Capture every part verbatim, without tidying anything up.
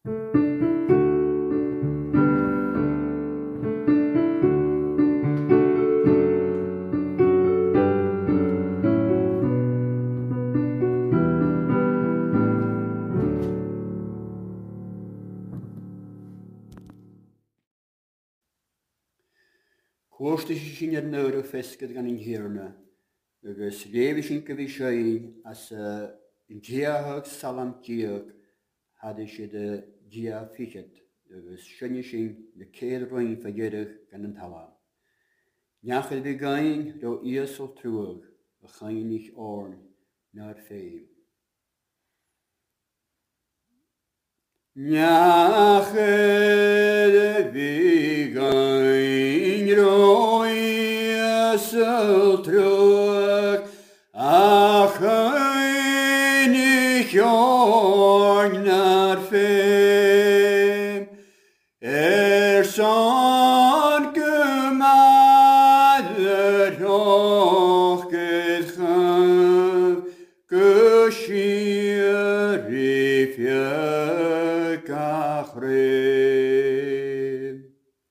Cwrs ddys sy'n yr nawr o ffesgyd gan yn hirna, agos lefi sy'n gyfi sy'n as yn diahog salam diog had eisiau dy dia ffychyd, agos sy'n sy'n y ceir rwy'n ffagyrach gan yn talal. Niachyd fi gain ro iasol trwg, y chain ich orn na'r ffeim. Niachyd fi gain ro iasol trwg, a chain ich orn na'r ffeim. Er son gymad yr hoch gydchaf, gysir i ffiag a chrym.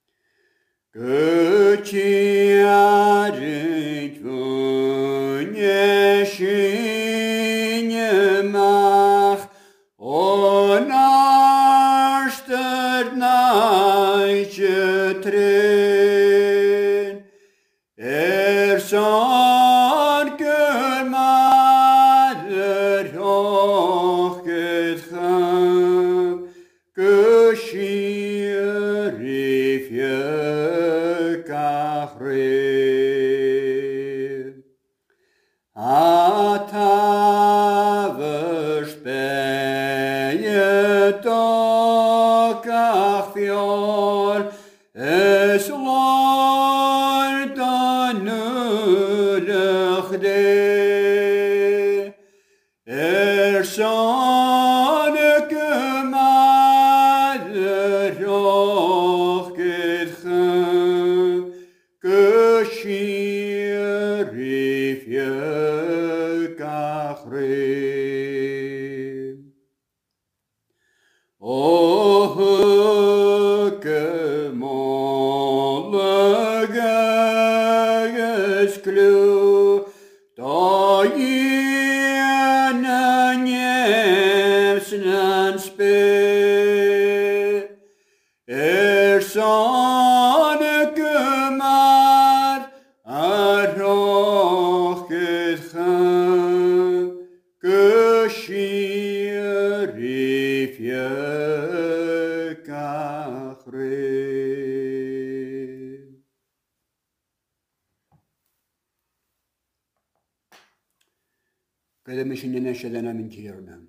Gytiadyd fwn eisiau ymach, o'n arstyd naich y trin. Er son gymad yr hoch gydchaf, gysir i ffiag a chrym. A tafers beiedog ach fiol, es lor dan nulach de. Er son y gymad yr hoch gydchaf, gysir i ffiag a chrym. O hygymolwg agos glw, da un yn iems na'n sbyr. Er son y gymad a'r hoch gydchaf, gysir i ffiag a chrym. Gyda mi sy'n yn eisiau dyna mynd hirna.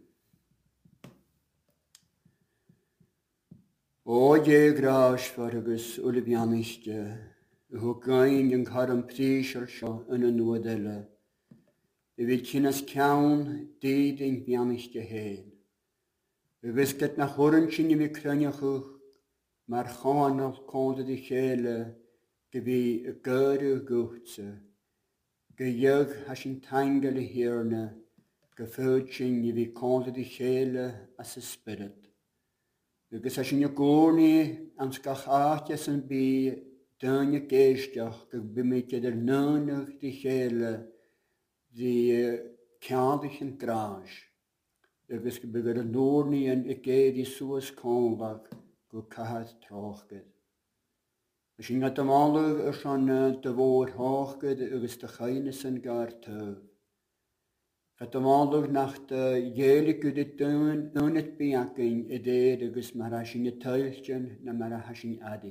O je gras for agus ulibianiste, ho gain yn caram prísir sio yn y nwydele. Y fydd cynas cawn dyd yn bianiste hen. Y fysgyd na chwrn sy'n i mi cryniochwch, mae'r chan o'r conda di chele, gyfi y gyrw gwtse. Gyйog has yn tangel y hirna, gyffwyd sy'n i fi conda di chele as y spirit. Agus as yn y gwrni am sgach aathias yn bi dyn y geistioch gyg bymig gyda'r nynach di chele di ciadich yn gras. Agus gyda gyda'r nwrni yn y geir i sŵas conbach go cahath trochgyd. As yn gada malwg ys yn dyfod hochgyd agus dy chainis yn gar tyf. Gaat de maandag nacht jeli kude tuin unet biakin ide agus marashin je tuiltjen na marashin adi.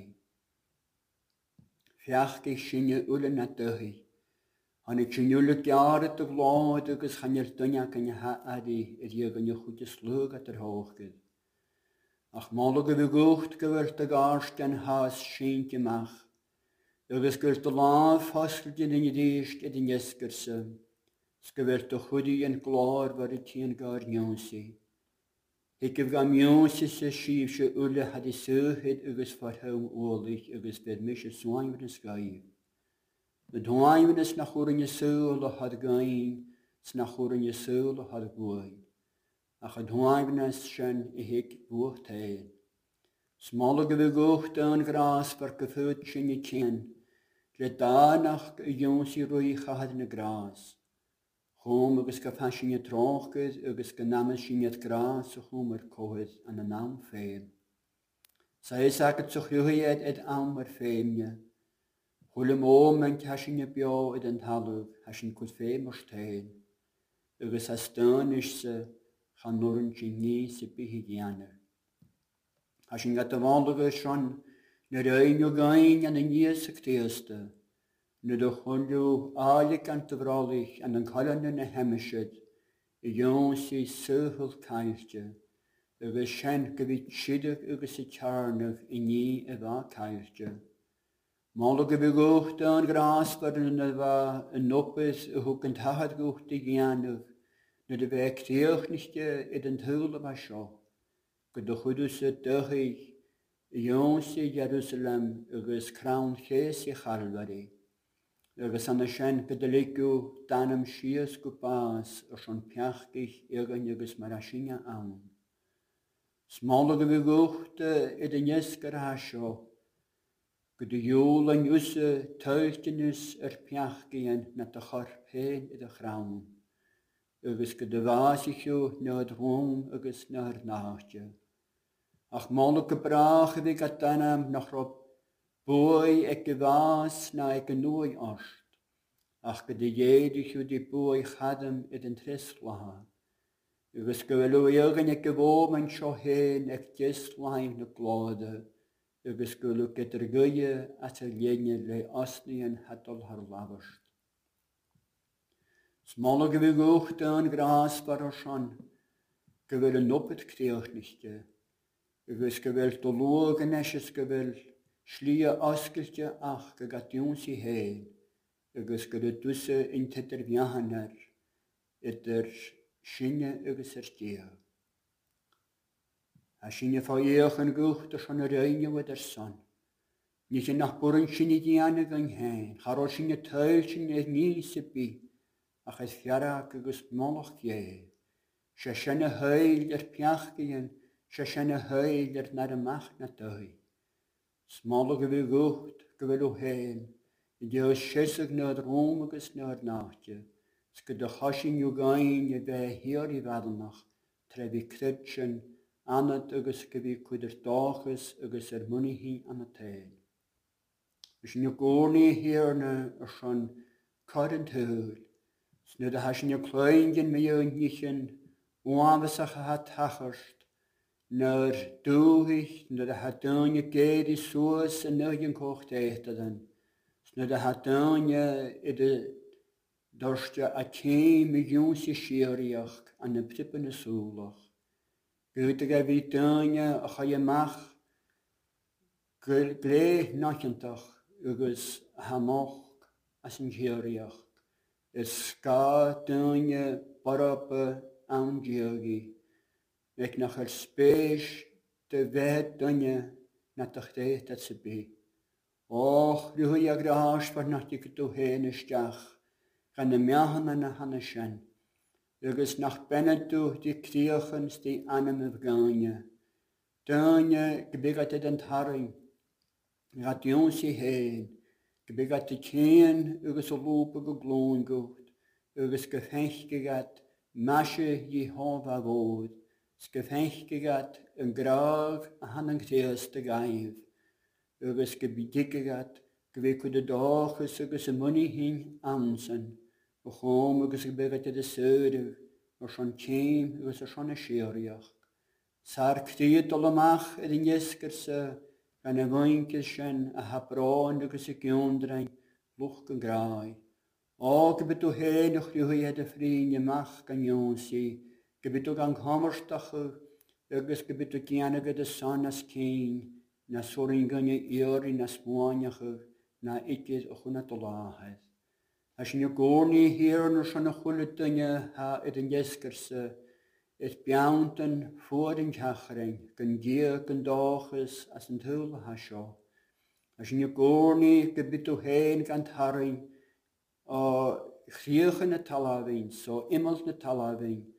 Fiach ik shinje ulle na tuhi. Han ik shinje ulle jaren te vlaad agus gaan je tunja kan je ha adi het je kan je goed je slug at er hoogge. Ach maandag we gocht gewert de garsten haas shintje mach. Agus gert de laaf haskeltje in je diest in jeskerse. Sgyfer dy chwdi yn glor war y tîn gar nionsi. He gyf ga mionsi se sif se ulle had i syhyd ygys farhawn olich ygys bed mis y swain yn sgaif. Y dwain yn na chwrn y syl o had gain, sna chwrn y syl o had gwain. ach a dwaagnes sin I hik bucht heen. Smalle gewicht aan gras voor gevoed sin je tien, le danach jonsi roeig gehad in de gras. Chom agus go fashion je trochgud agus go namas sin het gras so chomer kohid aan de naam fein. Zij sagt zo juheid et ammer feimje. Hulum om en tashin je bio et en talug hashin kut feimer steen. Agus has steun is se gaan noren genie se behigianer. Hashin gat de wandige schon ne rein jo gain en en nies ekteeste. Ne de hundu alik an te vrolig en en kallen ne hemmeshed. E jonsi suhul kairtje. Agus shen gevit shidig agus e charnig e nie e va kairtje. Malige begocht aan gras worden en va een noppes e hoek en tahad gocht de gianig. Ne de weg teugnichte e den hulde was scho. De goeduse dugig, jonsi Jerusalem, agus crown geesi Calvary. Agus an de shen gedeliku danam shias gupas, er schon piachgich irgen agus marashinja aan. Smalige begochte e den jesker hasho. Gede jol en jusse tuichtenis er piachgien met de charpeen e de crown. Agus gede wasichu na het room agus na het nachtje. Ach manneke brage wie gat danam nog op boy ek gewaas na ek nooi asht. Ach gede jedichu die boy gadem et en tresla. Agus gewelu jegen ek gewoom en scho heen ek jeslein de glade. Agus gewelu geter guye at er jenje le asni en hatal haar lavast. Smalle gewicht aan gras var er schon. Gewelu noppet kreegnichte. Agus geweld de logen esjes geweld, schlie askeltje ach gegatjonsi heen. Agus geweld dusse in tetter viahaner, et er shinne agus er stia. A shinne va eigen gucht er schon reine wat er son. Niet nach boren shinne diane gang heen, haro shinne tuilchen er nie se bi, ach es fjara agus molach je. Shashane heil er piachgien, Shashane heil er naar de macht na tui. Smalle gewi gucht, gewilu heen. Je is shesig na het romiges na het nachtje. Ske de hashin ju gain je bij hier die wadelnach. Trevi kretschen, aan het ugus gewi kuder dages, ugus er munihi aan het heen. Is nu gorni hier na er schon karent heul. Snu de hashin ju kleingen me je nichen, oanwesach hat hachers. Naar doegig, naar de hatanje keer is zoals en nog een kocht eten. Naar de hatanje in de dorste akee met jonse scheriach aan de prippende solach. Goedige vitanje, ga je mag, glee nachentag, ugus hamach als een scheriach. Het skatanje parape aan jergi. Ik nach er spees de wet dunje na de tijd dat ze bij. Och, de hoe je graag voor nach die toe heen is dag. Gaan de meagen en de handen zijn. Er is nach binnen toe die kriechens die aan hem vergaan. Dunje gebeurt het in haring. Gaat jonsie heen. Gebeurt het geen, er is lopen gegloon goed. Er is gevecht gegat, masje Jehovah woord. Skefenchgegat een graag aan een geeste gaif. Ugus gebiediggat, gewikke de dages, ugus een money hing aansen. Begon ugus gebeurt de zuiden, er schon tjeem, ugus er schon een scheriach. Sar kriet allemaal in jeskerse, en een winkelschen, een habraan, ugus een kjondrein, luchten graai. Ook gebet u heen, nog je de vrienden mag, kan jonsie. Gebit ook aan kamerstache, ergens gebit ook janige de zon als kien, na soringanje eer na smoanjage, na ikjes ook na tolaheid. Als je je gorni hier nog zo'n goede dingen ha het een jeskerse, het bjaunten voor den jachering, kan je kan dages als een hul hasho. Als je je gorni gebit ook heen kan haring, uh, griegen het talavin, zo immers het talavin.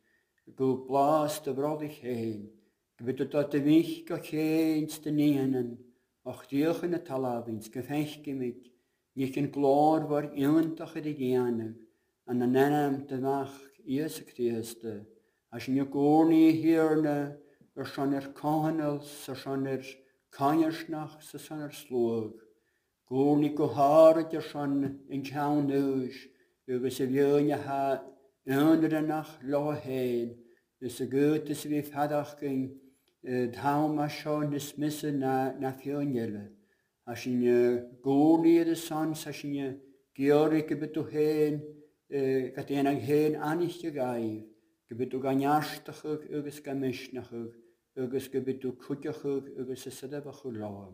Go blas de brodig heen. Gebit dat de mich go cheens de nienen. Och diolch in de talabins, gefecht gemit. Nicht een klaar waar ientach de gianig. En dan nenem de mach, Jesu Christe. Als je gorni hierne, er schon er kanels, er schon er kanjersnach, er schon er slog. Gorni go haret er schon in chaun neus, uge se vjöne ha andere nach lo heen. Dus de goetes wie vadach ging, dhauma schon des misse na na fjöngele. Als je gorni de sans, als je georike betu heen, gat een heen anig gegeif. Gebit o ganjastachig, ugus gamishnachig, ugus gebit o kutjachig, ugus a sedabach o laam.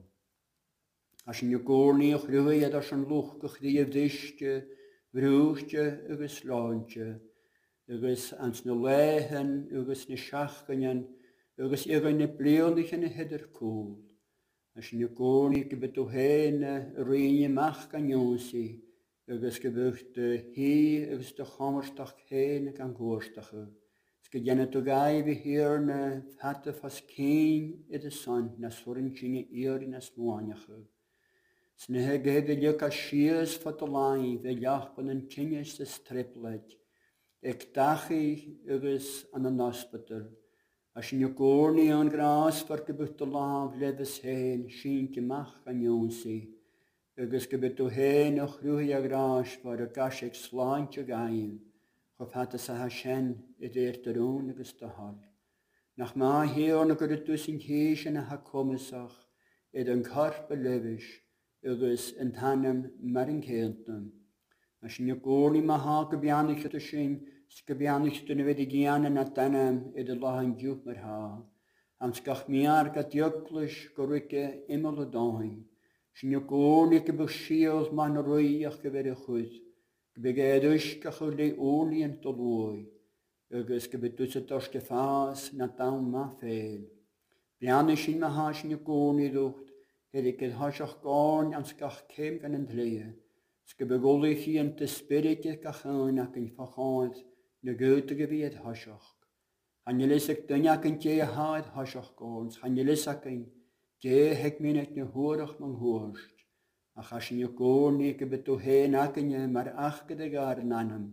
As je gorni och ruwe dat an luchgach die je dischte, vroegtje, ugus laantje, ugus ans ne lehen, ugus ne schachkanjen, ugus egen ne bleondige ne hedder kool. As je gorni gebit o heen, ruinje mach kanjonsi, ugus gebucht hi, ugus de hammerstach heen kan goorstachig. Gejenne to gai vi hirne hatte fas kein i de sand na sorin chinge eer in as moanjage. Sne hege hege ljuka shies vat de lai ve jachpen en chinges de striplet. Ek dachi ugus an an hospital. As je gorni an gras var gebucht de laaf leves heen, schien gemach an jonsi. Ugus gebucht to heen och ruhia gras var a gashek slaantje gaien. Of had sa Hashem it eer te roon agus te hal. Nach ma heer na gud tussen hees en ha komesach, ed een karpe levish, agus in tanem marin keeltem. As je gorni ma ha gebianich te shin, gebianich te ne giane na tanem ed de lahan jup mer ha. Am skach miar gat juklish gorike immel dahin. Shin gorni ke beshiels man roiach gewere goed. Begedus kachuli oli en toloi, ugus gebetusse toske faas na taun ma feil. Bianish in ma hash ni goni ducht, het ik het hashach gorn an skach kem kan en tlee. Ske begolich hi en te spirike kachan ak in fachant, ne gote gebied hashach. Han je lisek dunjak en tje haad hashach gorns, han je lisek en tje hek minet ne hoorach man hoorst. Ach as je gorni gebet o heen akenje maar achke de garen anem.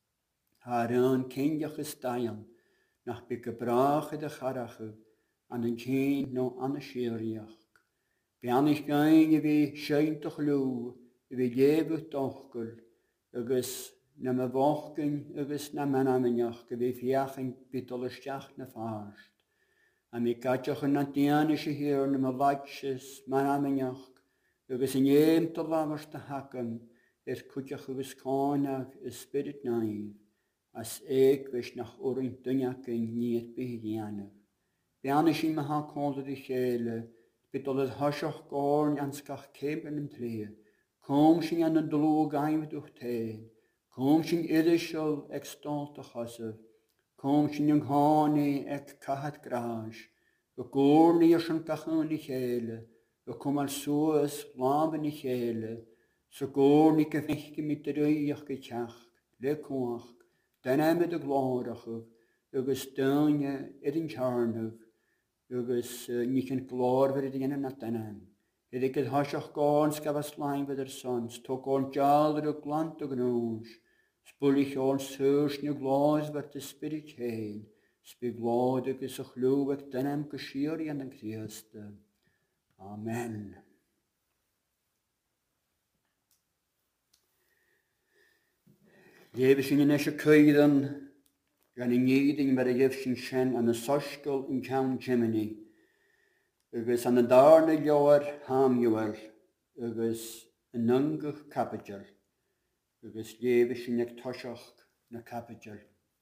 Haran kindjach gestayan, nach beke brache de garache, an een tjeen no an de scheriach. Bianig gein wie scheintig loo, wie jebig tochkel, ugus na me wochken, ugus na menamenjach, wie fiachen bitole stjach na vaarst. Am ik katjach een natianische heer, na me watjes, menamenjach, ugus in jem te lavers te hakken, er kutjach ugus konach, is spirit naiv, as ik wish nach orin dunjaken niet behianig. Bianish in me ha konde de gele, bitol het hashach gorn an skach keben en tlee, kom shin an de dlo gaim durch teen, kom shin idishol ek stol te chasse, kom shin jong hani ek kahat graas, we gorni er schon kachan die gele, we kom al soos laben die gele, so gorni kevechke mit de ruiach getjach, le koach, dan hem de glorige, ugus dunje edin charnig, ugus niet een klaar werd die in het tenem. Het ik het hashach gans gavas lijn bij der sons, tok on jalder ook land te genoos, spoelig ons heus nu glas werd de spirit heen, spigladig is een geloofig tenem geschier in de Christe. Amen. Leven in een keiden, gan in jeding met de jefshin shen aan de soskol in Count Gemini. Ugus aan de darne jaar hamjuwer, ugus een nungig kapitjel. Ugus leven in ek toshach na kapitjel.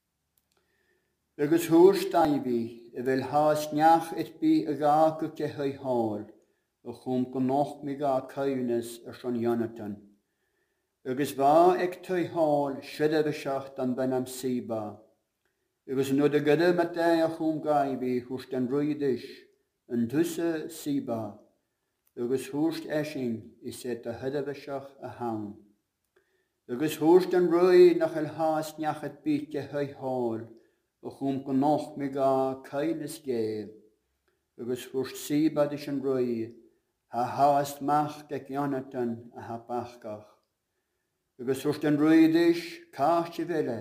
Ugus hoorstaibi, e wil haast njach et bi a gake ke hei haal, o chum genoch me ga kuinis er schon Jonathan. Ugus va ek tui haal, shidde beschacht dan ben am Siba. Ugus no de gudde met de chum gaibi, hoest den ruidish, en tusse Siba. Ugus hoest esching, is het de hidde beschach a haun. Ugus hoest den rui nach el haast njach et bi ke hei haal, o chum go noch me ga kainis ge, agus hwrs siba dis yn rwy, ha haast mach gec Jonathan a ha bachgach. Agus hwrs den rwydys cach i fele,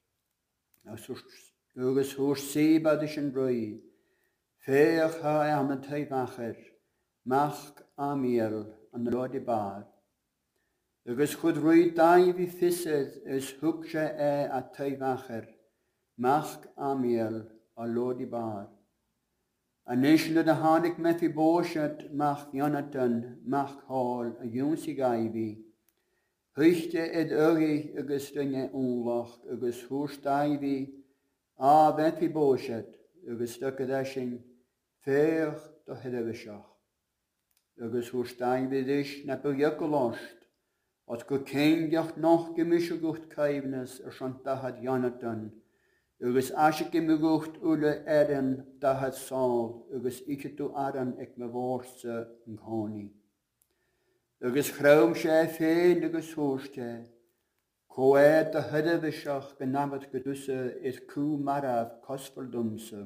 agus hwrs siba dis yn rwy, feach ha am y teifacher, mach amiel an rodi bar. Agus chud rwy dau fi fysedd ys hwgsha e a teifacher, mach amiel a lodi bar. A nishla da hanig methi boshat mach Jonathan mach hall a junsi gaivi. Huchte ed uri agus ringe onlach agus hús daivi a methi boshat agus stukadashing feach do hedevishach. Agus hús daivi dish na bujekolost at go kengjach noch gemische gucht kaivnes er schon dahad Jonathan. Agus asje gimme gucht ule eren dahad Saul, agus ikke tu aran ek me worste yn khoni. Agus chraum sé féin agus húste, ko e da hydefisach genamad gedusse is ku maraf kosvaldumse.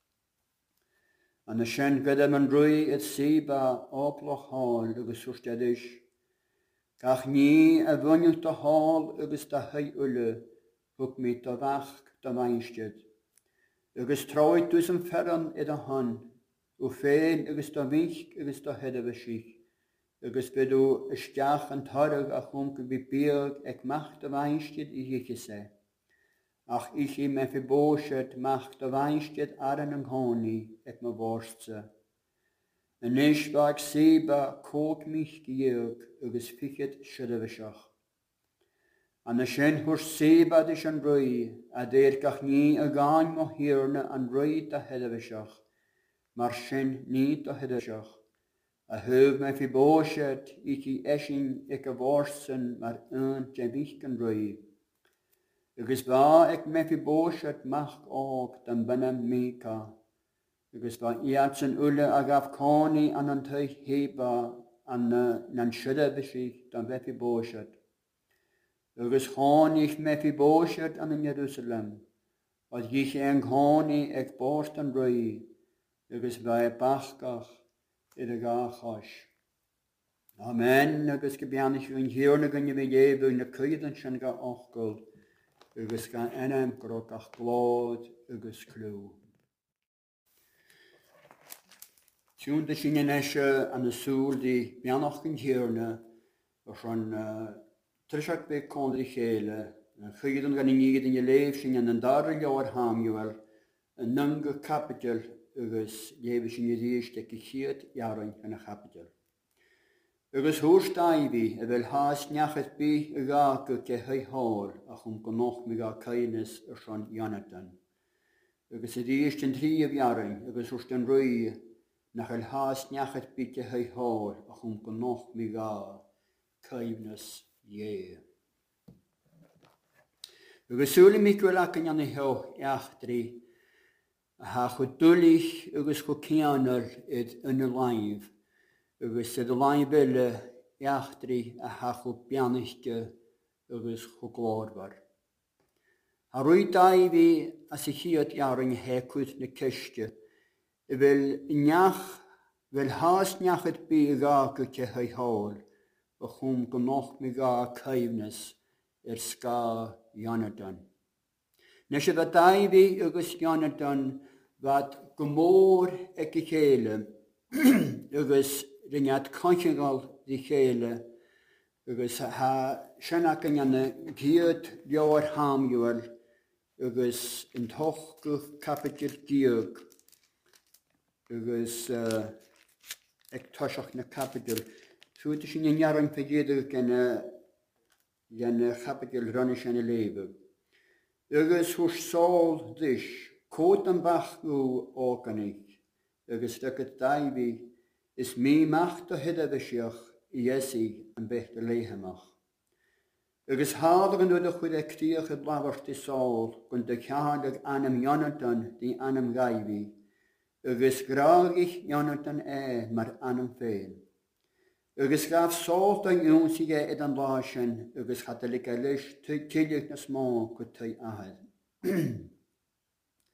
An y sien gyda man rwy et siba oploch hall agus hústedish, gach ni a vunjult da hall agus da hei ule, hwg mi da vach da weinstid. Agus troid dus yn ferran ed a han, o féin agus da vich agus da hedefisich. Agus bedu ysdiach yn torg a chwmc bi birg ec mach da weinstid i hichise. Ach ich i me fiboshet mach da weinstid aran yn honi ec me worstse. En ish bag seba kog mich gierg agus fichet shedevishach. An y sien hwrs seba dis an rwy, a deir gach ni a gain mo hirne an rwy da hedevishach, mar sien ni da hedevishach. A hyf me fi boshet ik i esin ek a vorsen mar un jebich an rwy. Agus ba ek me fi boshet mach og dan benam mika. Agus ba iatsen ulle a gaf koni an an teich heba an nan shedevishich dan me fi boshet. Agus chani ich me fi boshet an in Jerusalem, od ich en chani ek borst an rwy, agus ba e bachgach i de gachas. Amen, agus gebianis yn hirna gan i fi jefu yn y cwydan sy'n ga ochgol, agus gan enam grog ach glod agus clw. Tŵn da sy'n yn eisiau an y sŵl di bianach yn hirna, os yn Trishak be kondri chele, chwydan gan i nigid yn y leif sy'n yn darra liawar hamjuel, yn nynga capital agus lewe sy'n y ddysg ac i chiad iaron yn y capital. Agus hwrs daifi y fel haas niachas bi y gag y ge hei hor a chwm gonoch mi ga cainus y son Jonathan. Agus y ddysg yn tri y iaron agus hwrs den rwy nach el haas niachas bi ge hei hor a chwm gonoch mi ga cainus ie. Agus sŵl i mi gwel ac yn yan i hew iachdri, a ha chwdwlich agus chw cianol yd yn y laif, agus yd y laif ele iachdri a ha chw bianishge agus chw glorbar. A rwy dau fi as i chiad iaring hecwyd na cysge, y fel niach, fel has niachyd bi y gag y ce hei hol, a chwm gynoch mi ga caifnes er sga Jonathan. Nes y fa dau fi agus Jonathan fad gymor ec i chele, agus ringiad conchigal di chele, agus ha sianac yn yna gyd liawar hamjuel, agus yn tochgwch capital diog, agus uh, ec tosioch na capital. So het is een jaar een verleden gen gen capital runnish en leven. Agus hos Saul dis, koot en bach go organik. Agus stukket daivi is me macht de hedevishach Jesse en bechte lehemach. Agus haderen door de goede kriege blavers de Saul, kunt de jaarlijk anem Jonathan die anem gaivi. Agus graag ich Jonathan e, maar anem veel. Agus gaf Saul dan jonsige ed an laasjen, agus had de like lish te tillig na smaak kut te ahad.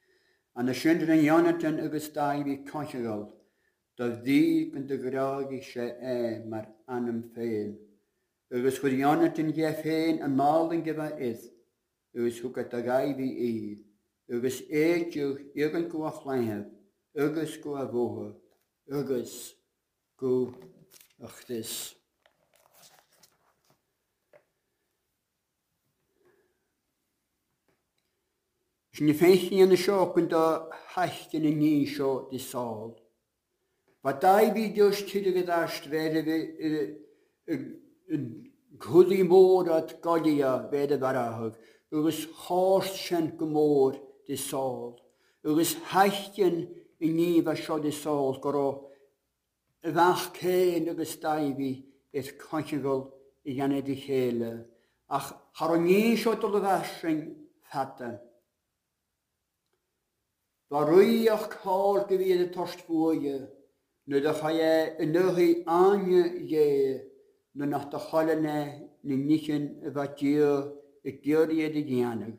An y syndr yn Jonathan agus David conchigol, da ddig yn dy gragi se e mar anam ffein. Agus chwyd Jonathan ge ffein yn mal yn gyfa idd, agus hwgat ag aifi i, agus eidioch ag yn gwa chlaiaf, agus gwa fwha, agus gwa achdys. Sy'n ffeinti yn y sio gwnd o haithyn y ni sio di sol. Fa dau fi diwys tydig ydast fed y gwyddi môr at golia fed y farahog. Ygys hors sy'n gymôr di sol. Ygys haithyn y ni fa sio di sol goro y fach cyn ygys dau fi eith conchigol i ganed i chele. Ach har o ni sio dod o fasyn fata. Fa rwyach cael gyfyd y tost fwyau, nid ych ie yn ychy anya ie, nid nach dy chalane ni nichen y fa dio y gyriad y gianag.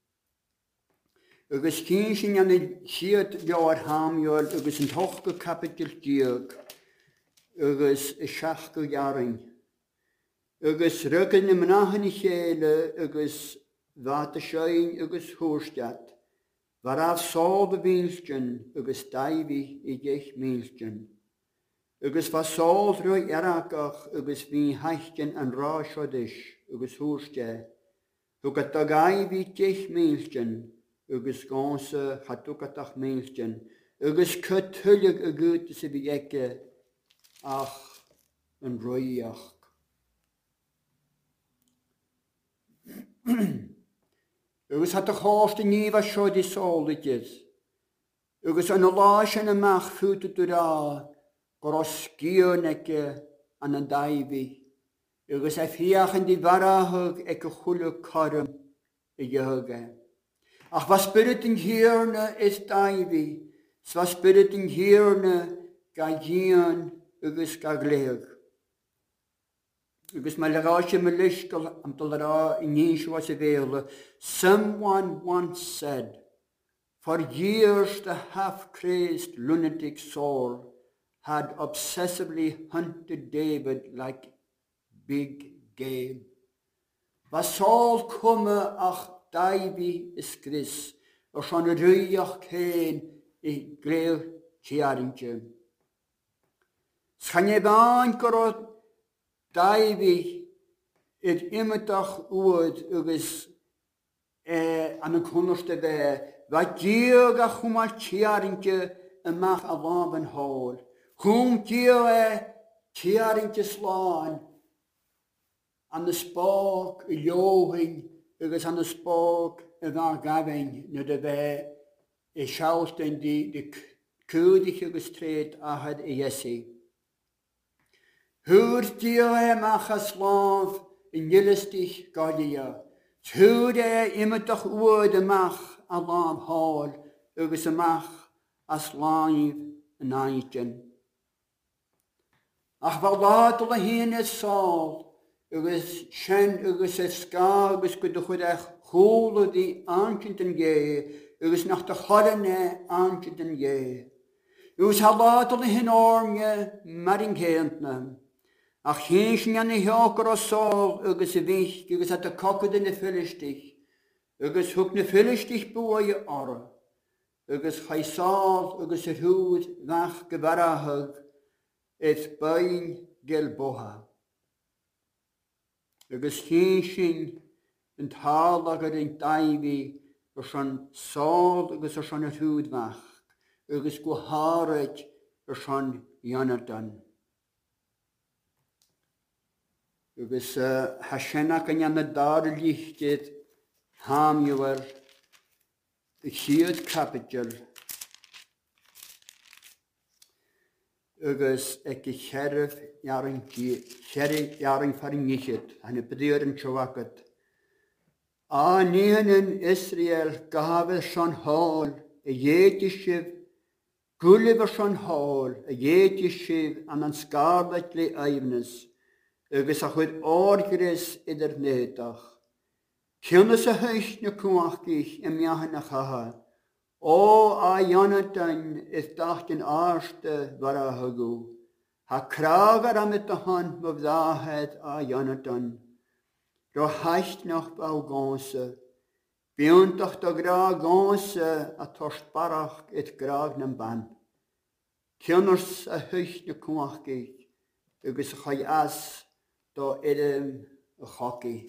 Ygys cyn sy'n yan y siad liawr hamiol, ygys yn toch go capital diog, ygys y siach go iaring. Ygys rygyn y mynachan i chele, ygys vat y sioen, ygys hwrstad. Varaf sol de wielstjen, ugus daivi i gech mielstjen. Ugus va sol drui erakach, ugus vi heichtjen an ra shodish, ugus hoerstje. Ugat dagaivi gech mielstjen, ugus ganse hatukatach mielstjen. Ugus kutullig ugut se bieke, ach, en roiach. Ygys hat y chost y ni fa siod i sol i gyd. Ygys yn y las yn y mach ffwt y dwyra, gros gio nege an y daifi. Ygys a fiach yn di farahog ec y chwlw corym i gyhyga. Ach fa spirit yn hirna is daifi, sfa spirit yn hirna ga gian ygys ga gleog. Ygys mae lagosio my lysgol am dolara i nish was available. Someone once said, for years the half-crazed lunatic Saul had obsessively hunted David like big game. Va Saul komme ach Davi is Chris, or son rwyach cain i glew tiaringje. Schanebaan gorod Davi het immerdach oud ugis eh, an y cwnnwste fe. Va diog a chwma tiaringje y mach a laban hol. Chwm diog e tiaringje slaan an y spog y iohing ugis an y spog y var gafing nid y fe y siawlten di di cwdig ugis tred a had y Iesu. Hwr diog e mach a slaaf in jylistig galia. Hwr e immerdach oud y mach a lab hall, ugis y mach a slaif yn aitjen. Ach fel ladol y hyn y sol, ugis sien ugis y sga, ugis gwyd y chwydach chwl o di antjent yn ge, ugis nach dy chorene antjent yn ge. Ugis ha ladol y hyn ornge maring heentna. Ach hins yn y hiogr o sol, ugis y fych, ugis at y cocod yn y ffilistig. Ugis hwg na ffilistig bwy ora. Ugis chai sol, ugis y hwyd fach gyfarahog, eith bain gel boha. Ugis hins yn talag ar ein daifi, ys yn sol, ugis ys yn y hwyd fach. Ugis gwaharad ys yn Jonathan. Ugis uh, hasenach yn yan y dar lichted hamjuwer y chiad capital. Ugis ec y cherif jaring cherif jaring farin nichid han y bydyr yn chwagat. A nian yn Israel gafel son hall y iedisif gulif y son hall y iedisif an an scarletli eifnes. Ygys a chwyd orgris idr nedach. Cynnes y hys na cwach gych ym iahan a chaha. O a Jonathan is dacht in aarste waar a hagu. Ha krager am het de hand me waarheid a Jonathan. Ro heist nog bouw ganse. Beunt doch de gra ganse a torst barach het graag nem ban. Kinners a hucht ne kumach geet. Ugus a chai as do edem a chaki.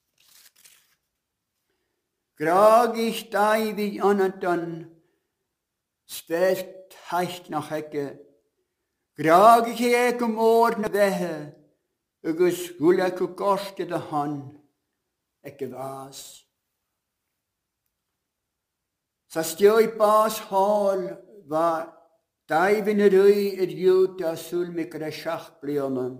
Graag ich dai wie Jonathan, spelt hecht nach hecke. Graag ich ek om oor na wehe, ugus gulek u koste de han, ikke was. Sa stjoi pas hal, wa dai vin rui et jut a sul me kre schach blionen.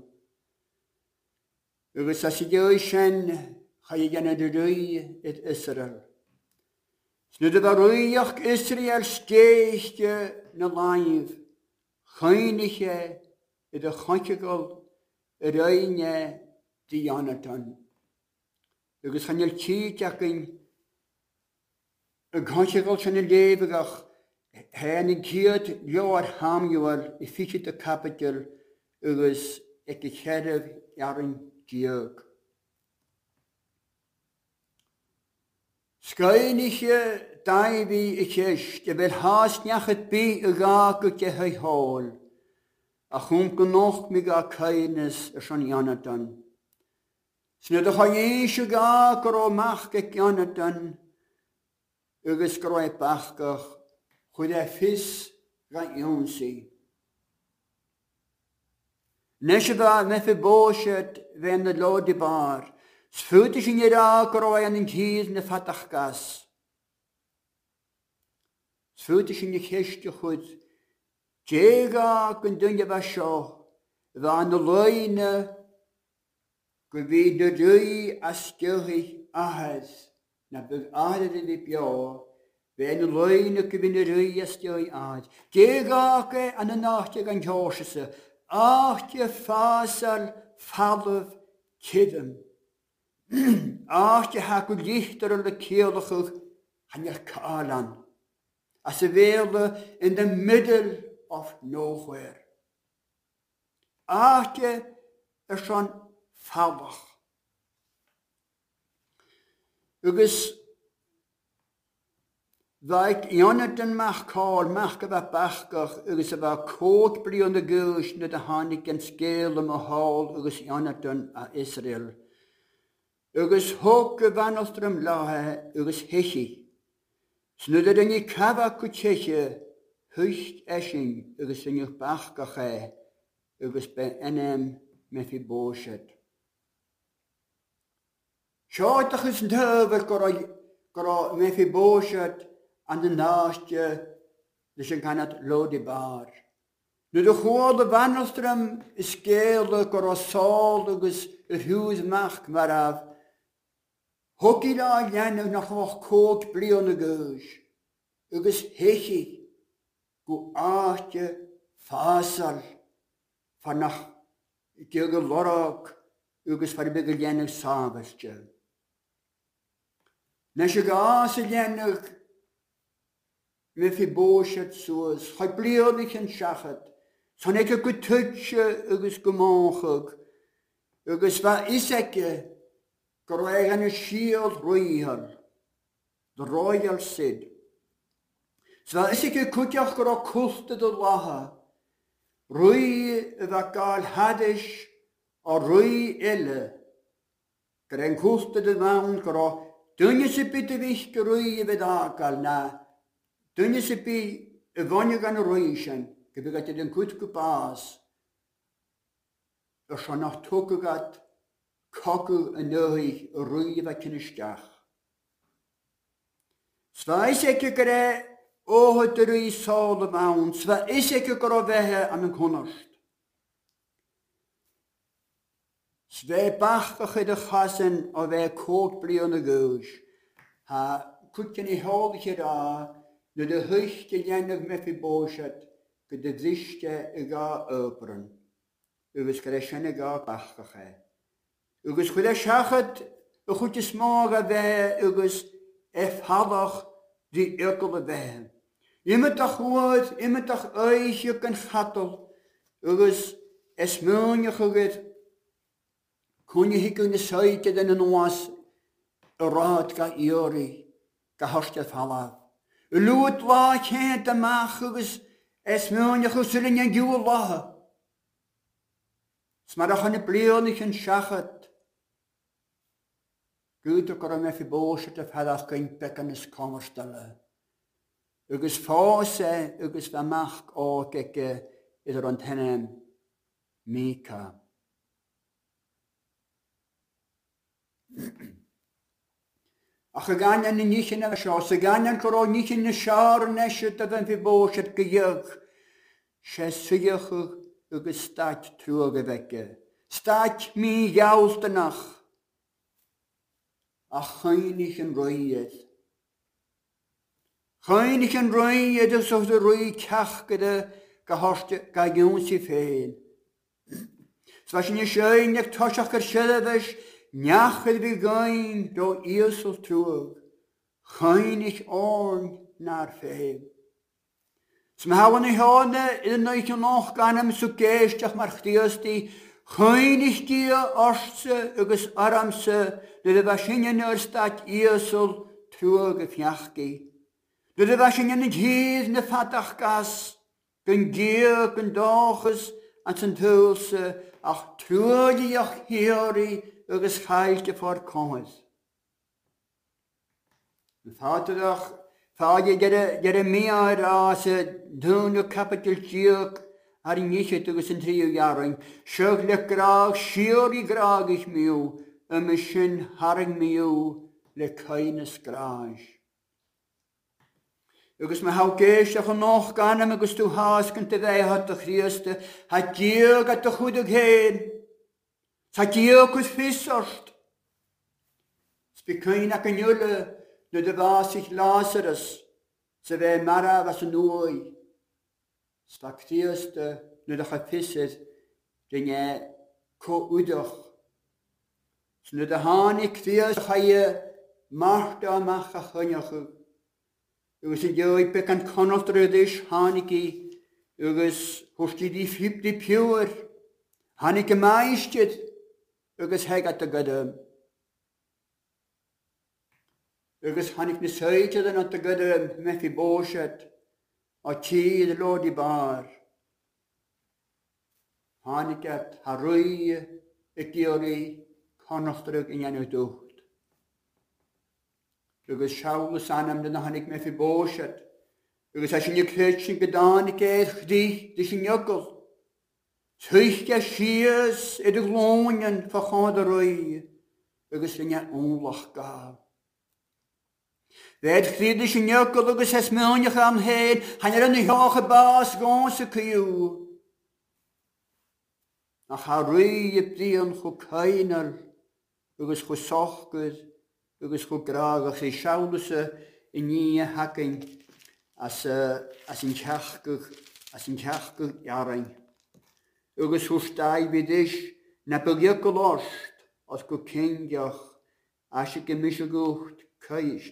Ugus sa stjoi shen, ga je genne de rui et Israel. Snude var ruiach Israel steegje na laif, geinige in de gantjegel ruine die Jonathan. Ugus gaan je tjietjak in een gantjegel zijn een levigach, hen een kiert jaar Hamuel, i fietje de kapitel, ugus ikke kjerf jaren djeuk. Skynige Davy ik is, je wil haast niet het bij een rakeltje hij hol. Ach om genoeg met haar kennis is aan Jonathan. Snel ga je eens een rakel mag ik Jonathan. U is groot bachtig, goed hij vis gaat jonsie. Nesje waar met verbooshet wenn de lode bar. Sfut is in je rakel en in kies ne fatachgas. Sfut is in je kistje goed. Jega kun doen je washo. We aan de leine. Gewie de rui as stjurrig ahas. Na bug aarde de pjo. We aan de leine gewie de rui as stjurrig ahas. Jega ke aan de nachtje gaan joshese. Achtje fasal fallev kidem. Achtje hakul lichter en de keelachig. Han je kalan. As ze weelde in the middle of nowhere. Achtje is zo'n fallig. Ugus, wijk Jonathan mag kaal, mag ge wat bachtig, ugus er wat kook bliende goos, net de handig en skeel om een haal, ugus Jonathan a Israel. Ugus hoke wanelstrum lahe, ugus hechi. Snudder in je kava kutjeche, hucht esching, ugus in je bachgache, ugus bij enem Mephibosheth. Schootach is ntuver kora Mephibosheth aan de naastje, dus je kan het lodibar. Nu de goede wandelstrum is skeelde kora Saul, ugus het huis macht waaraf. Hockey da jenne nog wat kook blione goos. Ugus hechi, go achtje fasal, vanach gege lorok, ugus verbigel jenne savestje. Nesje gaase jenne Mephibosheth soos, hij blione geen schachet, son ik een tutje, ugus gemochig, ugus wa iseke, Gorwegen een shield royal, de royal sid. Zwa is ik een kutjach gora kulte de laha. Rui vakal hadish, a rui elle. Gren kulte de maun gora, dunje se bitte wichke rui vedakal na. Dunje se bi evonje gan ruischen, gebegat den kutke baas. Er schon noch tokegat. Koku en noig roeie wat je stach. Zwa is ik gere oge de rui sole maun, zwa is ik gere wehe aan een konnerst. Zwa bachtige de gassen of wij kook blione goos. Ha kutje nie holige da, nu de huchte jennig Mephibosheth, ge de zichte ega operen. Uwes gere ga bachtige. Ugus goede schachet, een goede smaga wij, ugus efhallig die ekkele wij. Iemand ach woord, iemand ach eich ik een gattel. Ugus es meunje gegit. Kun je hik in de suite den een oas. Raad ga iori. Ga hostje falla. Luut la kent de maag ugus. Es meunje gesullen je juwe lachen. Smarach aan de pleonig en schachet. Goed ook er met verboosje te verder geen bekken is kamerstellen. Ugus fase, ugus vermach ook ik is er onthenem mika. Ach gaan en niet in de schaar, ze gaan en koro niet in de schaar nesje te van verboosje gejuich. Ze zuyich ugus staat terugwekken. Staat mi jouwste nacht. Ach geinig en roiet. Geinig en roiet is of de roi kachkede gehorste gajonsi feen. Zoals je schoen niet toshach gerschillisch, njachel wie gein do Iesel terug. Geinig orn naar feen. Zum hauen die Horde in de nog gaan hem zo geestach maar gtiesti. Geinig dir orstse ugus aramse de de waschingen nur staat Iesel terug fjachgi. De de waschingen niet hier ne fatachgas. Gen gier gen doges an zijn tulse ach truge ach hieri ugus heilte voorkomens. Vater doch Vader Jeremia rase doen kapitel tjuk har niet tussen drie jaren. Schuglijk graag schieri graag ik miu en misschien haring miu le keines graag. Ugus me hou geestach nog gaan en ugus tu haasken te wij had de Christe had je gat de goede heen. Had je kus visserst. Spikein ak en julle nu de was zich Lazarus, ze wij mara was een nooi. Stak Christe nu de gevisset, den je ko udach. Nu de haan ik Christe ga je machta macha chonjach. Ugus in joi pekan konostredish haniki, ugus hosti di flip di pure, hanike maistet, ugus hegat de gadem. Ugus hanik ne seite den at de gadem mefi boshet, a chi de lodi bar. Haniket harui, ekiori, konostreg in janu ducht. Ugus Shaulus anam den hanik me verboshet. Ugus as in je kretschen gedaan ik eet gedicht, dis in jukkel. Zuich je schies in de gloonjen van gaderui. Ugus in je onlach gaal. Weet gedicht dis in jukkel, ugus es milje gaan heen, han je in de hoge baas gonse kieuw. Ach harui je prien go keiner, ugus go sochkes, ugus go graag as sy Shauluse in nie hakking as as in chachkug as in chachkug jaring. Ugus go stai bidish na beljekelost as go kindjach as je gemisgegocht kaish.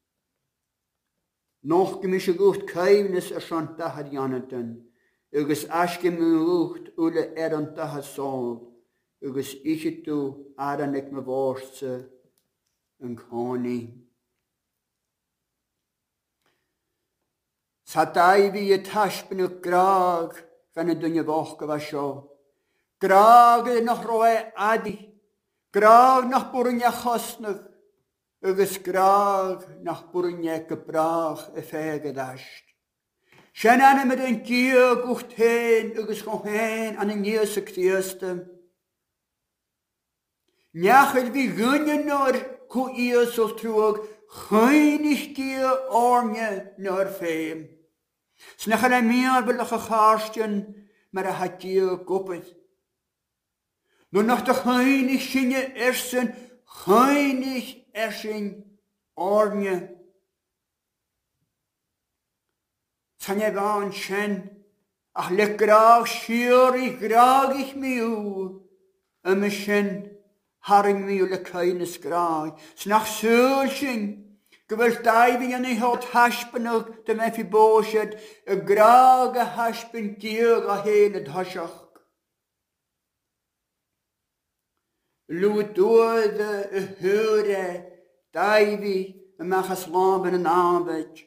Nog gemisgegocht kainis er schon da had janeten. Ugus as gemisgegocht ule er an da had sol. Ugus ich tu aranek me worstse en koning. Satai wie je taspenu graag van een dunje woche was zo. Graag nog roe adi. Graag nog boerenje gosnig. Ugus graag nog boerenje gebraag e vegedast. Sjen aan met een kier gocht heen. Ugus gewoon heen aan een jeuse ktieste. Njachel wie gunje nor Ko Iesel terug, geinig gier ornje naar feem. Snachel en meer willige gaarstjen, maar hij had gier koppet. Nu nog de geinig sinje ersen, geinig ersen ornje. Zijn je waan schen, ach le graag schier graag ik miu, en misschien haring mi le keines graag. Snach sölchen, Geweld David en ik had haspen ook de Mephibosheth, een grage haspen dier heen het haschach. Loet door de hure David en mag het lampen en aanbid.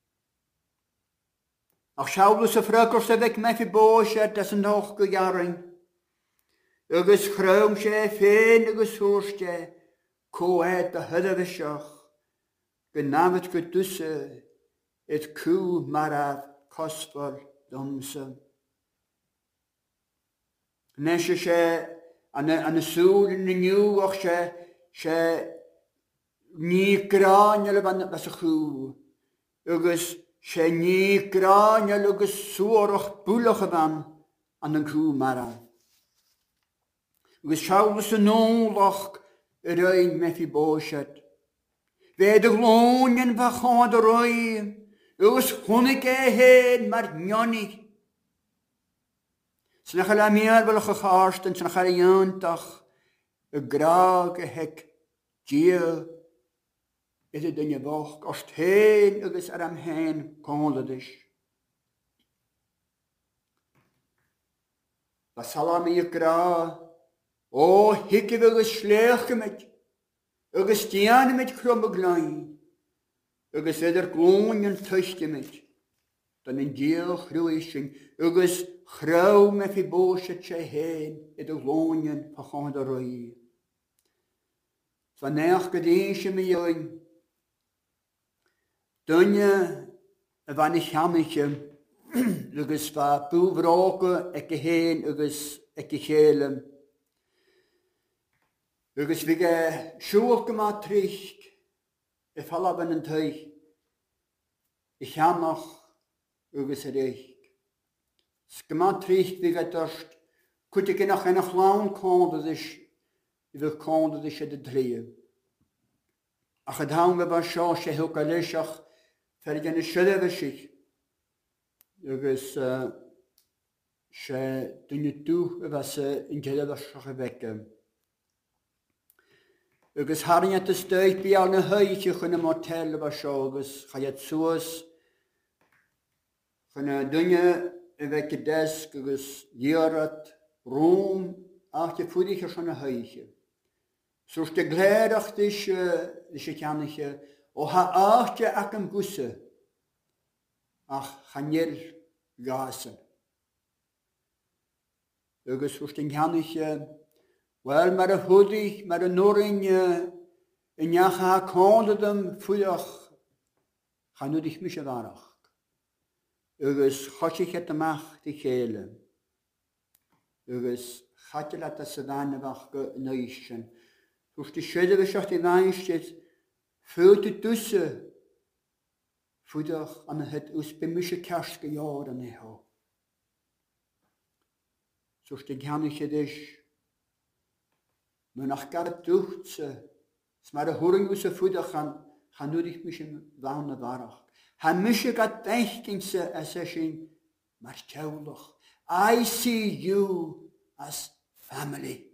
Ach Saulus de frukkers heb ik Mephibosheth, dat is een nog gejaring. Agus chroomsje, feen, agus hoorstje, koet de huddewischach. Genammet gedusse, het koe marav kostbaar domse. Nesje she, aan de soel in de nieuw, she, she, nie granjele van was goed. Agus, she nie granjele, agus soorach boelige van aan de koe marav. Agus Saulus een oorlog, erin Mephibosheth. Wij de gloonjen van God de roi, us hunneke heen, maar njonnig. Snachel a meer wel gegaarst en snachel een jantag, een grage hek, dier, is het in je boog, als het heen, us er am heen, kondisch. Wat zal er mij gra, o, hikke wil us slecht met Agus stian met kromme glein. Agus eder gloonjen tuiste met. Dan in deel groeischen. Agus grauw Mephibosheth sy heen. Eder gloonjen van gaan de roi. Vandaag gedeesje me join. Dunje van ik hammetje. Agus va boevroken. Ikke heen. Agus ikke gelen. Agus vi ge sjoek gemaakt tricht, ik val op een tuig. Ik ga nog, agus recht. Gemaakt tricht vi ge dorst, kut ik nog een clown kon, dat is, ik wil kon, dat is de drieën. Ach het hangen bij zo'n je heel kalishach, ver je een schudde zich. Agus, ze doen je toe, was ze in de was gewekken. Agus haring at de stuit bij al een huisje van een motel was zo, agus ga je het zoals van een dunje een wekke desk, agus jerat, room, ach je voedig er van een huisje. Zoals de gleidig is, is het jannetje, o ha ach je ak een gusse, ach ga niet gasen. Agus zoals de jannetje, wel, maar de hoedig, maar de norinje, en ja, ga konde dem voedig, ga nu dich mische waarach. Ugus, gaat je het de macht die gele. Ugus, gaat je laten ze dan wachten neischen. Dus de schede we zegt die wijstjes, vult het tussen, voedig aan het us bemische kerstge jaren neho. Zoals de gannetje is. Maar nog gar het duchtse, maar de horing usse voeder gaan, gaan nu dich mischen warne waarach. Han mische gat denkingse assertion, maar tjouwlig. I see you as family.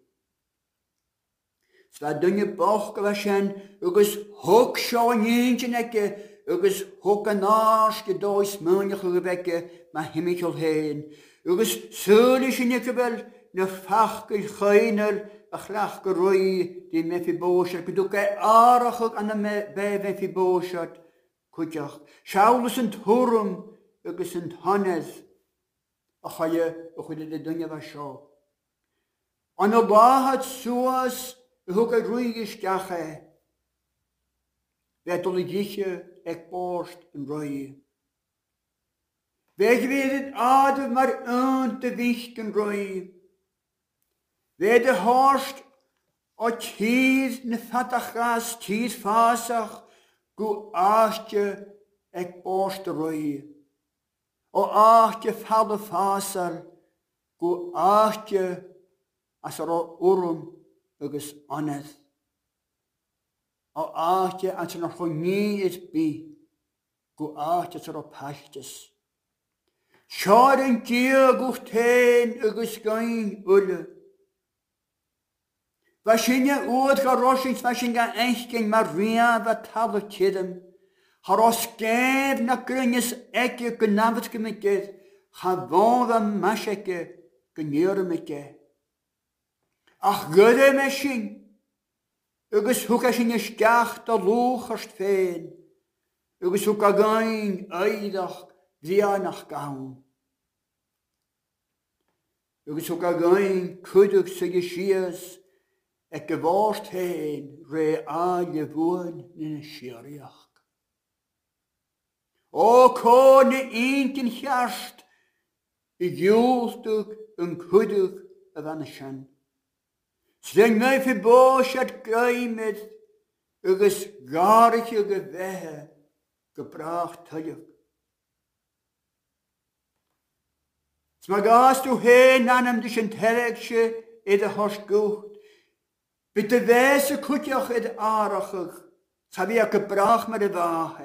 Zwa dunje bochke washen, ugus hok schoen jintje nekke, ugus hok een naarske dois munige gewekke, maar himmichel heen. Ugus zulische nekke wel, ne fachke geiner, a chlach geroi die Mephibosheth, geduk ei arachig aan de bij Mephibosheth, kutjach. Saulus en Turum, ugus en Hannes, ach ga je, ach je de dunje was zo. An de bahat zoas, huk ei ruigisch jache, werd alle jiche, ek borst en roi. Weet je weer het adem maar aan te wichten roi. Weet de horst, o tjies ne fatachas, tjies fasach, gu achtje ek borst roi. O achtje falle fasar, gu achtje as er o urum ugus anet. O achtje as er nog nie is bi, gu achtje as er o pachtes. Schaden kier gucht heen ugus gein ulle. Washinja oud garoshings, washinja enchking Maria wat hadden kidden. Haros gef na grynis ege gynafod gymygydd, chafodd am masege gynnwyr ymyge. Ach gydde mesyn, ygys hwg asyn ysgach da lwch ast ffein, ygys hwg again eidach ddianach gawn. Ygys hwg again cwydwg sy'n ysys, ag gyfort hen re a lefwn yn y siariach. O co na un gyn hiarst, i ddiwltwg yn cwydwg y fan ysyn. Sy'n mai fi bos at gaimyd, ygys garich y gyfehe, gybrach tyliog. Smag as tu hen anam dys yn tereg sy iddo hos gwyd. Bydd y fes y cwtioch yd arachwch, sa fi a gybrach mar y fahe.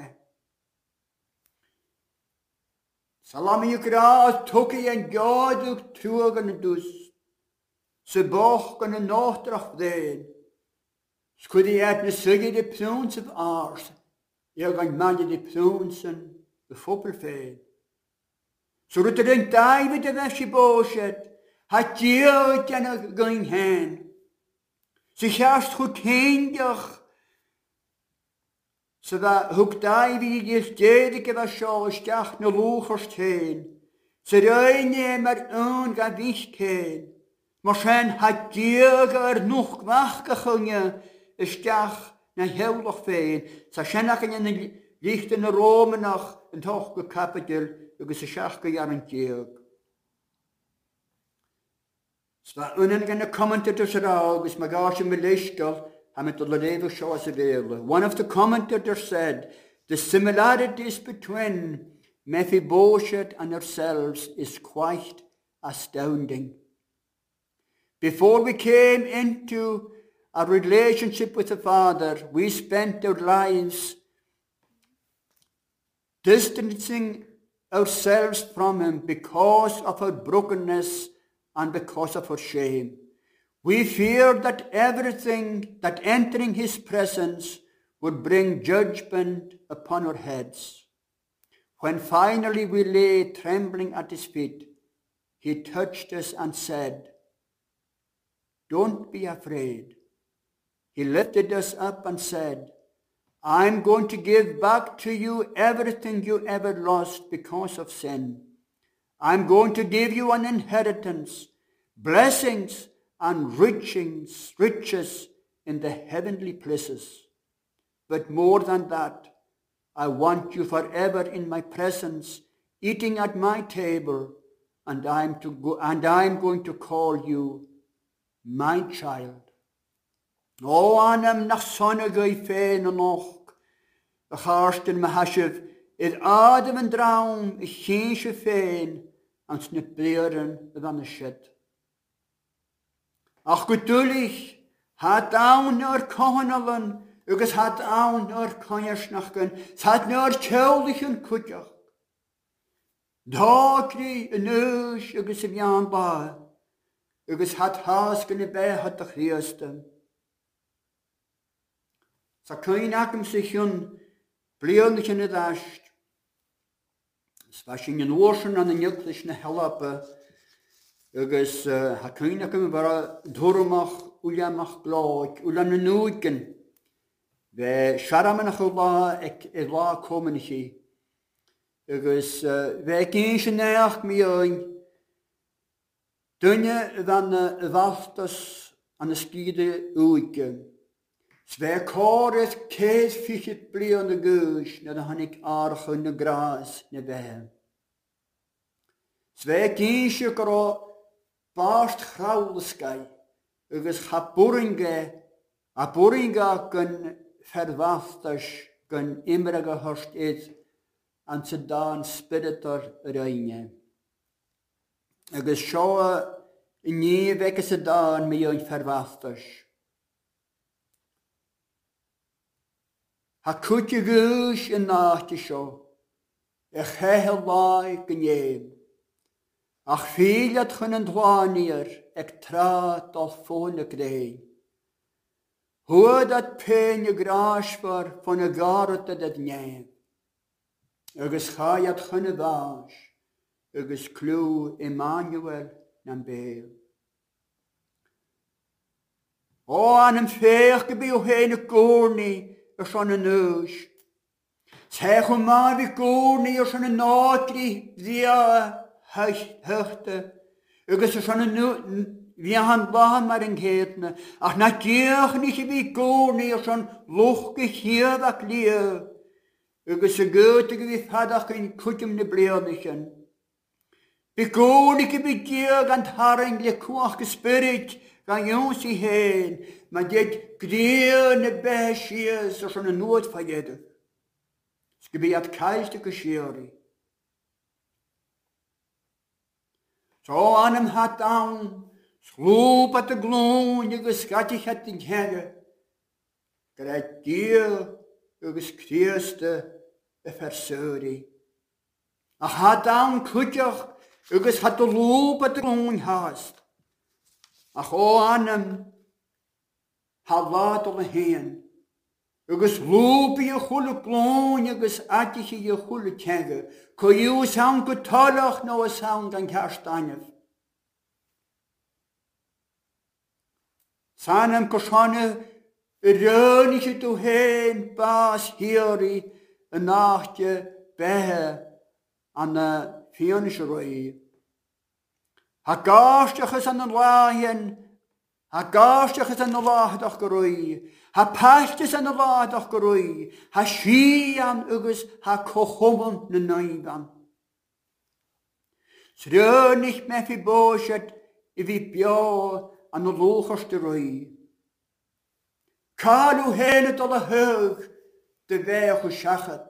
Salami y gras twci yn gadwg tŵg yn y dws, sy boch gan y nochdrach ddyn, sgwyd i ad na sygyd y pnwns of ars, i gan mandyd y pnwns yn y ffobl ffein. So rwyd yn David y fes i bosed, ha diod yn y gyn hen, sy chast chwyd heindiach, sy dda hwg dau fi gys dedig efo sio ysgach na lwch o'r tein, sy rhaid ni mae'r un ga fych cain, mae sy'n hadiog ar nwch gwach gachynga ysgach na hewlach fein, sa sy'n ac yn yn licht yn y romanach yn toch go capital ygys y siach go ar yn diog. Sva unen gan y commentators ar august mae gas yn milishgal am it the show as available. One of the commentators said, the similarities between Mephibosheth and ourselves is quite astounding. Before we came into a relationship with the Father, we spent our lives distancing ourselves from him because of our brokenness and because of our shame. We feared that everything that entering his presence would bring judgment upon our heads. When finally we lay trembling at his feet, he touched us and said, "Don't be afraid." He lifted us up and said, "I'm going to give back to you everything you ever lost because of sin. I'm going to give you an inheritance, blessings and riches, riches in the heavenly places. But more than that, I want you forever in my presence, eating at my table, and I'm to go, and I'm going to call you my child." O anam nach sonnige fein en och, a charsten me hashev, id adem en draum, i chinsje fein, an snit bleren van de shit. Ach gedulig, hat aun nor kohanalen, uges hat aun nor konjersnachen, hat nor tjoulichen kutjach. Dagri en neus, uges im jan ba, uges hat hasken i be hat de christen. Sa kain akem sich hun blionlich in het asht. Swas in een oorsen aan een juklish na helappe. Ugus ha kain akem bara dormach uljamach glaak, ulam na nuiken. We sharamanach ula ek ela komenichi. Ugus we kinsje neach mi oin. Dunje van wastas aan de skide uiken. Sve kåret kæs fikket bliande gøs, når han ikke arch under gras ne behe. Sve kinsje gro barst krauleskai, uges ha buringe, a buringa gun verwaftas gun imrege horst is, an se dan spiritor reine. Uges shoa nie wekke se dan me join verwaftas. Ha kutje goos in nachtje sjo, ech hehel lai gneem. Ach veel het gunnen dwanier, ek traat al fone kreeg. Hoe dat pijn je graas var van een garot dat het neem. agus chaiad chunne bás, agus clú Emmanuel nan bél. O an yn ffeich gybi o hen y gwrni y son y nŵs. Sech o ma fi gwrni o son y nodri ddia hychte. Agus o son y nŵs, fi han bahan mar yn cedna. Ach na diach ni chi fi gwrni o son lwch gychyd ac lia. Agus y gyd ag fi ffadach yn cwtym na bleonischen. Fi gwrni gybi diag an taring le cwach gysbyryd. Gan jongs i heen, maar dit grene besjes er zo'n nood van jedde. Ska be het keiste gescheri. Zo aan hem had aan, sloop at de gloon, je geschattig het in hegge. Krijg dier, je geskreeste, de versuri. Ach had aan kutjach, je ges had de loop at de gloon haast. Ach o anam, ha laat al heen. Agus loop je goede kloon, agus atje je goede tjenge. Ko je sang getallig nou een sang dan kerstanjef. Sanam koshane, reunige toe heen, baas hieri, een nachtje behe aan de fionische roi. Ha gaastach is an an laien, ha gaastach is an an laadach geroi, ha pachtis an an laadach geroi, ha shian ugus ha kochomon na naigan. Sreunig me fi booshet I vi bjau an an lochaste roi. Kalu henet alle heug de weg o shachet.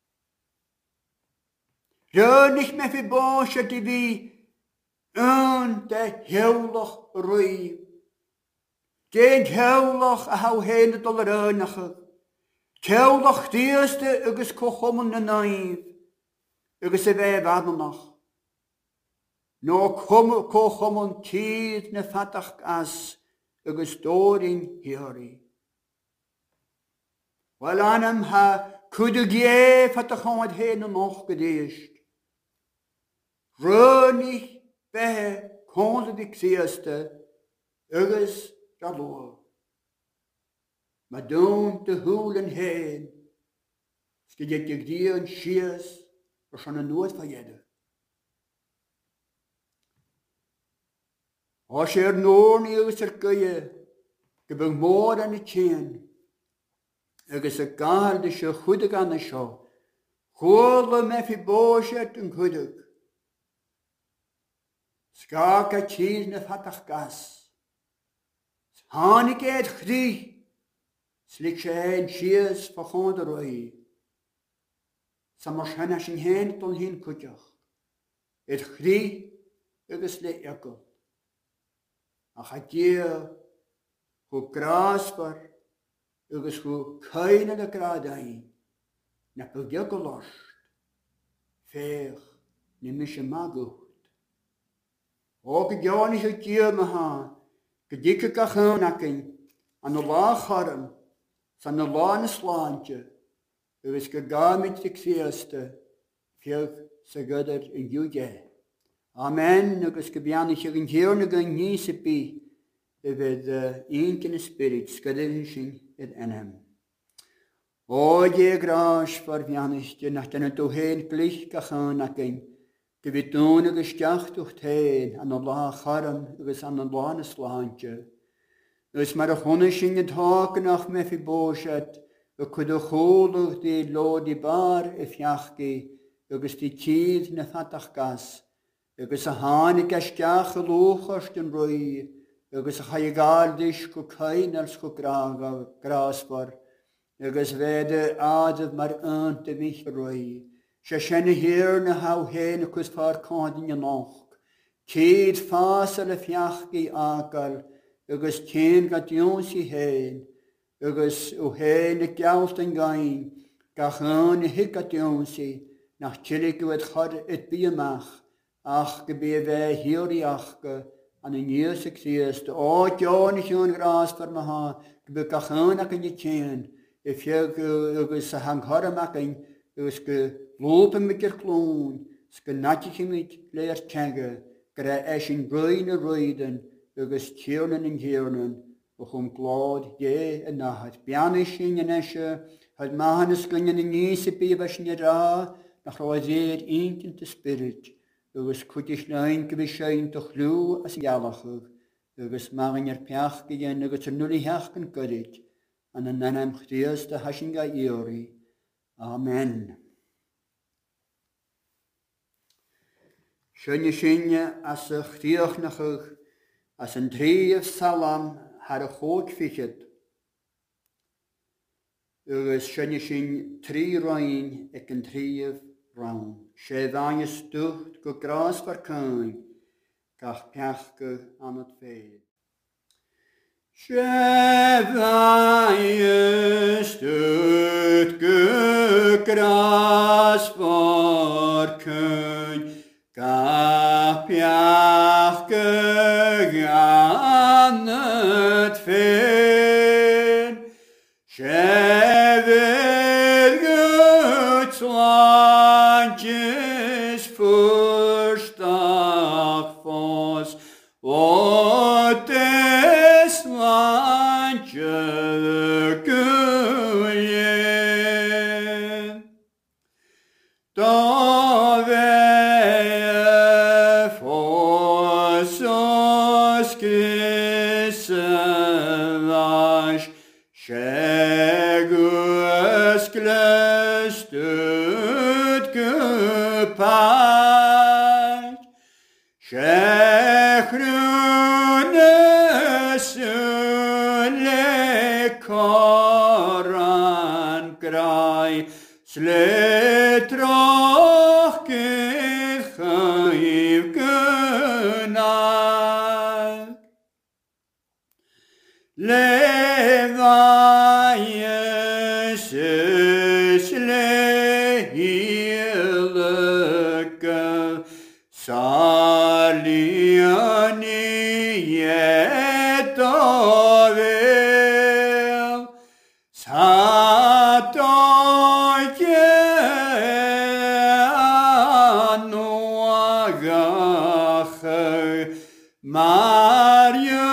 Reunig me fi booshet I vi Een de heulach rui. Geen heulach a hou heen het al reunige. Heulach dierste ugus kochommen na naïf. Ugus e wij wadenach. No komme kochommen tiid ne fatach as. Ugus dorin hieri. Wel aan hem ha kudugie fatach om het heen nog gedeest. Reunig Behe konde die xeeste, ugus jaloor. Maar doen te hoelen heen, ske je je die en schies, er schon een nood van jedde. Als je er noor niet ugus er kuie, gebung moor aan het tjeen, ugus er gaal de je goedig aan de show, goole me fi boosjet en goedig. Skaka cheese ne fatach gas. Hanik eet chri. Slik she een cheese vachon de roi. Samar shana shin hen ton hin kutjach. Et chri, ugus le ekkel. Ach het je, hoe grasper, ugus hoe keine de gradain. Na pelgekkel lost. Veeg, ne mische magu. Ook ik jou niet uit je me ha, gedikke kachunakin, aan de laag harm, van de laag slaantje, u is gegaan met de xeeste, veel se gudder in juge. Amen, ook is gebianig in heerlijke niesepi, we de enkele spirit, skaddenschen het en hem. O je graas, verbianig je nach den toheen klich kachunakin, Gewitone gestiacht durch heen, an Allah charm, ugus an Allah slaantje. Dus maar de honnisch in het haken nach me fi booshet, u kudu cholig die lo die bar if jachki, ugus die tiid ne fatach gas, ugus a hane gestiach gelochast en roi, ugus a chayegaldisch ku keiners ku grasbar, ugus wede adev mar ante mich roi. She shenne hier na hou heen kus far kandin je noch. Keed fasel fiachgi akal, ugus teen gat jonsi heen, ugus u heen de gelsten gain, gachane hikkat jonsi, nach chillik u het chad het biemach, ach gebee wij hier die achke, an een jeuse kreeste, o tjone schoon gras voor me ha, gebee gachane kan je teen, if je ugus hang haramakin, ugus ge Lopen met je kloon, skenatje met leer tjenge, gra es in bruine ruiden, ugus tiernen en tiernen, ochum glad je en na het pianisch in je nesje, het mahanes kunjen in jese bevas in je ra, nach rozeer eentje te spirit, ugus kutjes lein gewischein toch lu as jalachug, ugus marin er piachke jen, ugus er nulli hachken kurit, an en nanem chdieste hashinga iori. Amen. Sjönje sjönje as a chdiochnachug, as een drieëf salam har a chod fichet. Ugus sjönje sjön drie roin ek een drieëf raun. Sjevanje stucht go gras verkuin, gach piachke an het veed. Sjevanje stucht go gras verkuin, gach piachke an het veed. Sjevil Guds landjes voorstak vos, wat is landje goeien. Da wij voor zoals Christen was, Shegus klestut gepaard, Shechrunes le koran krai, Sletroch gechayiv genaak. Levius is lehilke, Saliani etovel, Satoike anuagache, Maria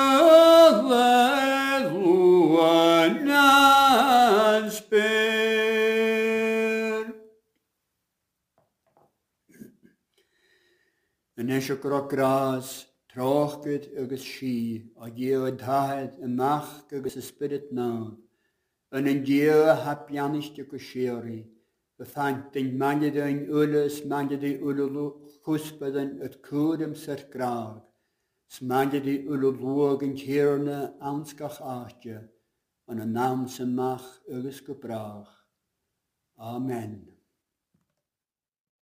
En is ook ook gras, trochget ugus shi, a jewe dahet en mach ugus a spirit na. En in jewe hap janis te kusheri, befand den manje den ules, manje de ululu huspaden het kudem ser graag, smanje de ululugen tjerne anskach achtje, en een naam se mach ugus gebraag. Amen.